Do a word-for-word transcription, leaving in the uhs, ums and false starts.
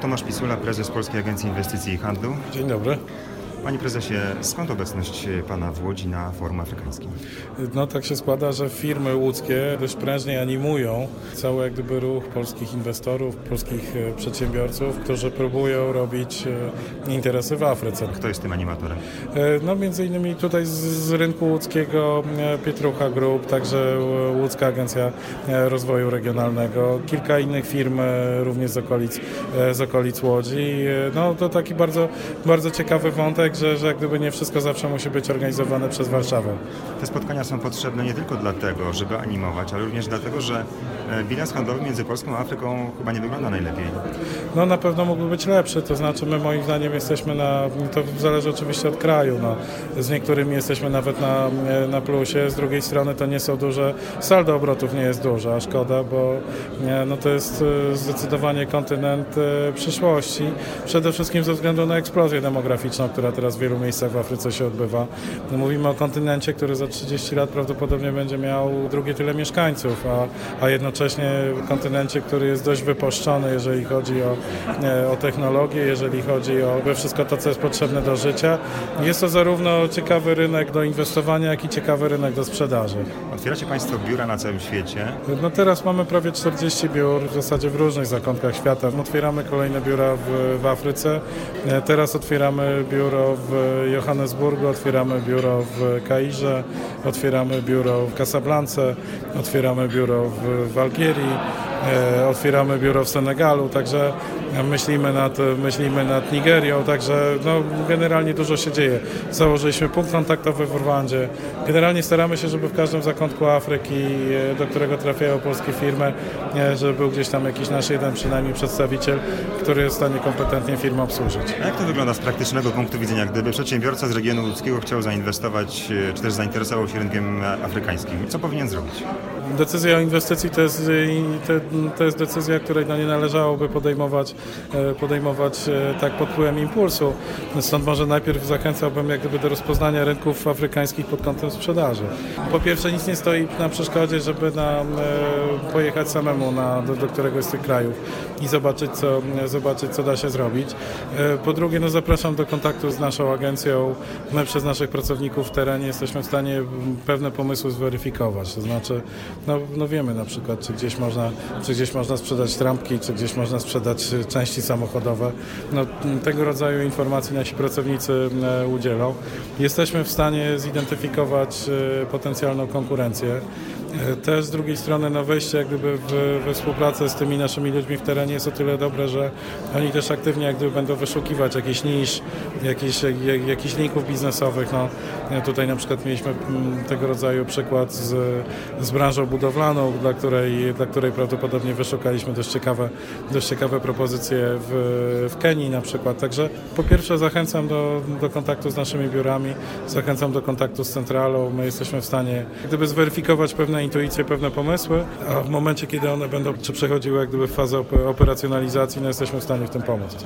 Tomasz Pisula, prezes Polskiej Agencji Inwestycji i Handlu. Dzień dobry. Panie prezesie, skąd obecność pana w Łodzi na Forum Afrykańskim? No tak się składa, że firmy łódzkie dość prężnie animują cały jak gdyby ruch polskich inwestorów, polskich przedsiębiorców, którzy próbują robić interesy w Afryce. Kto jest tym animatorem? No między innymi tutaj z, z rynku łódzkiego Pietrucha Group, także Łódzka Agencja Rozwoju Regionalnego, kilka innych firm również z okolic, z okolic Łodzi. No to taki bardzo, bardzo ciekawy wątek, Że, że jak gdyby nie wszystko zawsze musi być organizowane przez Warszawę. Te spotkania są potrzebne nie tylko dlatego, żeby animować, ale również dlatego, że bilans handlowy między Polską a Afryką chyba nie wygląda najlepiej. No na pewno mógłby być lepszy, to znaczy my moim zdaniem jesteśmy na, to zależy oczywiście od kraju, no, z niektórymi jesteśmy nawet na, na plusie, z drugiej strony to nie są duże, saldo obrotów nie jest duże, a szkoda, bo no, to jest zdecydowanie kontynent przyszłości, przede wszystkim ze względu na eksplozję demograficzną, która teraz w wielu miejscach w Afryce się odbywa. No, mówimy o kontynencie, który za trzydzieści lat prawdopodobnie będzie miał drugie tyle mieszkańców, a, a jednocześnie kontynencie, który jest dość wypuszczony, jeżeli chodzi o, o technologię, jeżeli chodzi o wszystko to, co jest potrzebne do życia. Jest to zarówno ciekawy rynek do inwestowania, jak i ciekawy rynek do sprzedaży. Otwieracie Państwo biura na całym świecie? No teraz mamy prawie czterdzieści biur, w zasadzie w różnych zakątkach świata. Otwieramy kolejne biura w, w Afryce. Teraz otwieramy biuro w Johannesburgu, otwieramy biuro w Kairze, otwieramy biuro w Casablance, otwieramy biuro w, w Algierii, e, otwieramy biuro w Senegalu, także myślimy nad, myślimy nad Nigerią, także no, generalnie dużo się dzieje. Założyliśmy punkt kontaktowy w Rwandzie. Generalnie staramy się, żeby w każdym zakątku Afryki, do którego trafiają polskie firmy, żeby był gdzieś tam jakiś nasz jeden przynajmniej przedstawiciel, który jest w stanie kompetentnie firmę obsłużyć. A jak to wygląda z praktycznego punktu widzenia, gdyby przedsiębiorca z regionu łódzkiego chciał zainwestować, czy też zainteresował się rynkiem afrykańskim? Co powinien zrobić? Decyzja o inwestycji to jest, to jest decyzja, której no nie należałoby podejmować, podejmować tak pod wpływem impulsu. Stąd może najpierw zachęcałbym jak gdyby do rozpoznania rynków afrykańskich pod kątem sprzedaży. Po pierwsze nic nie stoi na przeszkodzie, żeby na, pojechać samemu na, do, do któregoś z tych krajów i zobaczyć co, zobaczyć, co da się zrobić. Po drugie, no zapraszam do kontaktu z naszą agencją. My przez naszych pracowników w terenie jesteśmy w stanie pewne pomysły zweryfikować. To znaczy, no, no wiemy na przykład, czy gdzieś można, czy gdzieś można sprzedać trampki, czy gdzieś można sprzedać części samochodowe. No, tego rodzaju informacji nasi pracownicy udzielą. Jesteśmy w stanie zidentyfikować potencjalną konkurencję. Też z drugiej strony no wejście jak gdyby w, we współpracę z tymi naszymi ludźmi w terenie jest o tyle dobre, że oni też aktywnie jak gdyby będą wyszukiwać jakiś nisz, jakichś jak, jakichś linków biznesowych. No, tutaj na przykład mieliśmy tego rodzaju przykład z, z branżą budowlaną, dla której, dla której prawdopodobnie wyszukaliśmy dość ciekawe, dość ciekawe propozycje w, w Kenii na przykład. Także po pierwsze zachęcam do, do kontaktu z naszymi biurami, zachęcam do kontaktu z centralą. My jesteśmy w stanie jak gdyby zweryfikować pewne intuicje, pewne pomysły, a w momencie, kiedy one będą czy przechodziły jak gdyby w fazę operacjonalizacji, no jesteśmy w stanie w tym pomóc.